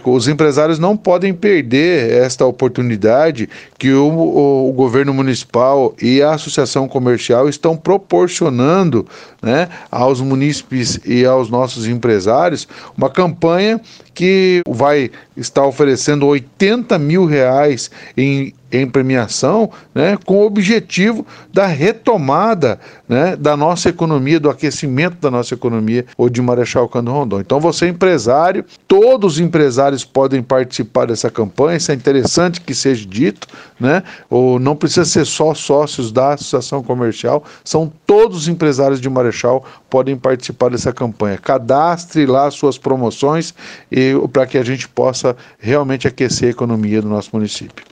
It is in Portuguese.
os empresários não podem perder esta oportunidade que o governo municipal e a associação comercial estão proporcionando, né, aos munícipes e aos nossos empresários, uma campanha que vai estar oferecendo R$80 mil em premiação, né, com o objetivo da retomada, né, da nossa economia, do aquecimento da nossa economia, ou de Marechal Cândido Rondon. Então, você é empresário, todos os empresários podem participar dessa campanha, isso é interessante que seja dito, né, ou não precisa ser só sócios da associação comercial, são todos os empresários de Marechal podem participar dessa campanha. Cadastre lá suas promoções para que a gente possa realmente aquecer a economia do nosso município.